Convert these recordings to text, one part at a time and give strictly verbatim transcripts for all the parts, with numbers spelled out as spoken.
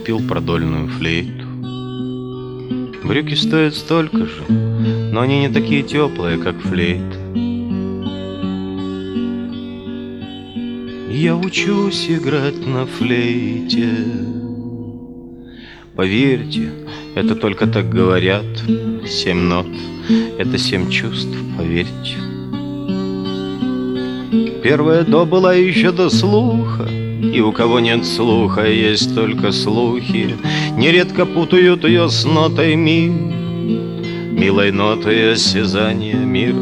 купил продольную флейту. Брюки стоят столько же, но они не такие теплые, как флейта. Я учусь играть на флейте. Поверьте, это только так говорят. Семь нот — это семь чувств, поверьте. Первая до была еще до слуха, и у кого нет слуха, есть только слухи. Нередко путают ее с нотой ми, милой нотой осязания мира.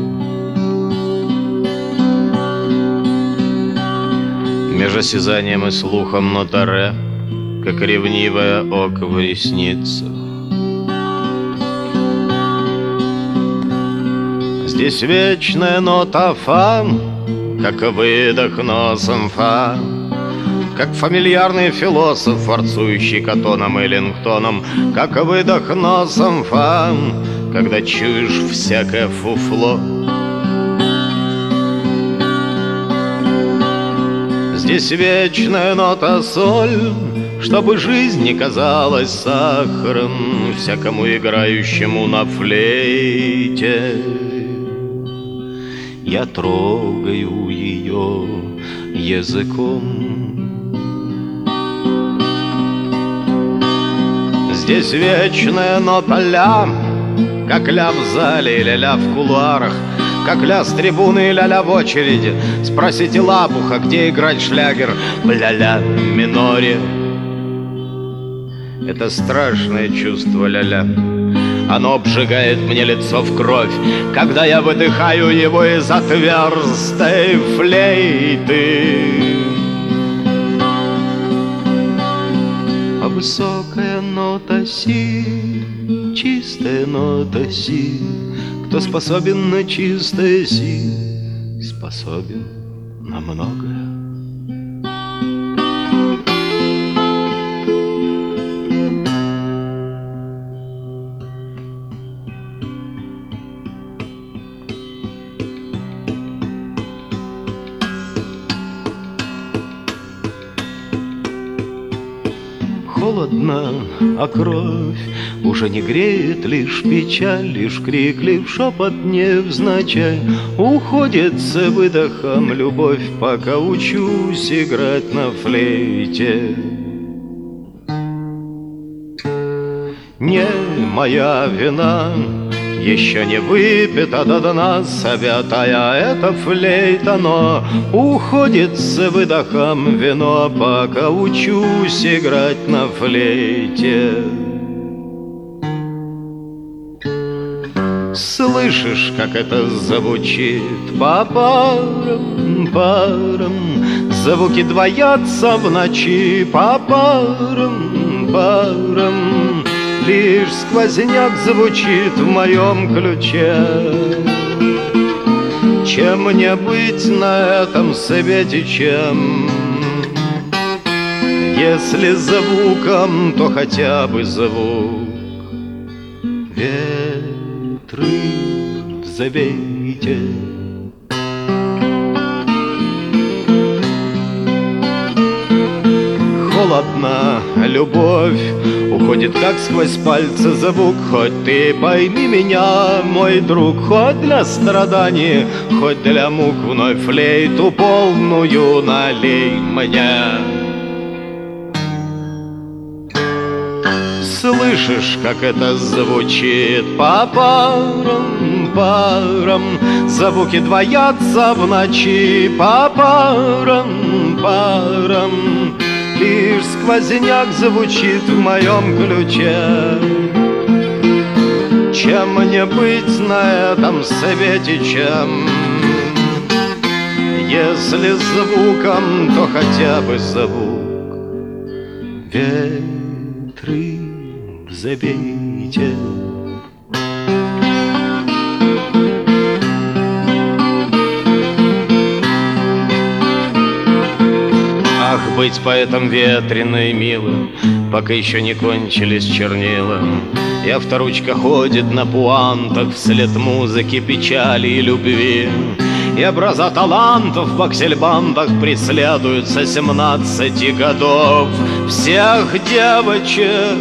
Между осязанием и слухом нота ре, как ревнивое око в ресницах. Здесь вечная нота фа, как выдох носом фа, как фамильярный философ, форцующий Катоном и Эллингтоном, как выдох носом фа, когда чуешь всякое фуфло. Здесь вечная нота соль, чтобы жизнь не казалась сахаром всякому играющему на флейте. Я трогаю ее языком. Здесь вечная нота ля, как ля в зале или ля в кулуарах, как ля с трибуны и ля-ля в очереди. Спросите Лабуха, где играть шлягер в ля-ля миноре. Это страшное чувство ля-ля. Оно обжигает мне лицо в кровь, когда я выдыхаю его из отверстой флейты. А высокая нота си, чистая нота си. Кто способен на чистое си, способен на многое. Холодно, а кровь уже не греет, лишь печаль, лишь крик, лишь шепот невзначай. Уходит с выдохом любовь, пока учусь играть на флейте. Не моя вина, еще не выпита до дна святая эта флейта, но уходит с выдохом вино, пока учусь играть на флейте. Слышишь, как это звучит по парам, парам? Звуки двоятся в ночи по парам, парам. Лишь сквозняк звучит в моем ключе. Чем мне быть на этом свете, чем? Если звуком, то хотя бы звук. Ветры завейте. Холодна любовь, уходит как сквозь пальцы звук. Хоть ты пойми меня, мой друг, хоть для страданий, хоть для мук, вновь флейту полную налей мне. Слышишь, как это звучит по парам, парам? Звуки двоятся в ночи по парам, парам. Лишь сквозняк звучит в моем ключе. Чем мне быть на этом свете, чем? Если звуком, то хотя бы звук. Ветры завейте. Ах, быть поэтом ветрено и милым, пока еще не кончились чернила. И авторучка ходит на пуантах вслед музыки, печали и любви. И образа талантов в аксельбантах преследуют со семнадцати годов всех девочек.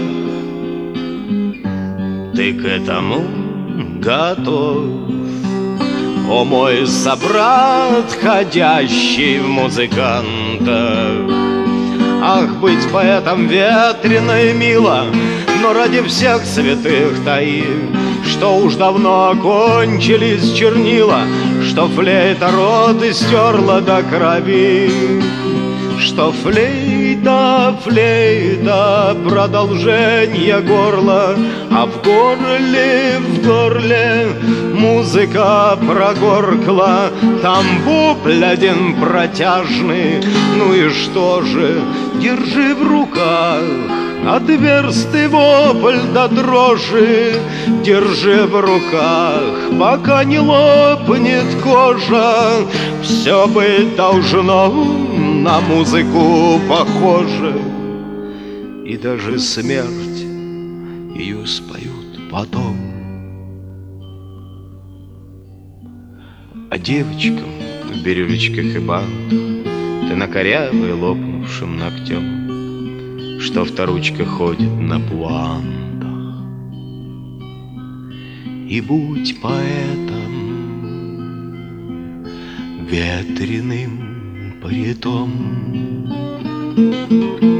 Ты к этому готов? О, мой собрат, ходящий в музыкантах! Ах, быть поэтом ветрено и мило, но ради всех святых таи, что уж давно окончились чернила, что флейта рот истерла до крови, что флейта, флейта, продолжение горла, а в горле, в горле музыка прогоркла. Там вопль один протяжный, ну и что же, держи в руках отверстый вопль до дрожи, держи в руках, пока не лопнет кожа. Все быть должно на музыку похоже, и даже смерть ее споют потом. А девочкам в бирюлечках и бантах ты на корявой лопнувшим ногтем, что вторучка ходит на пуантах. И будь поэтом ветреным паритом.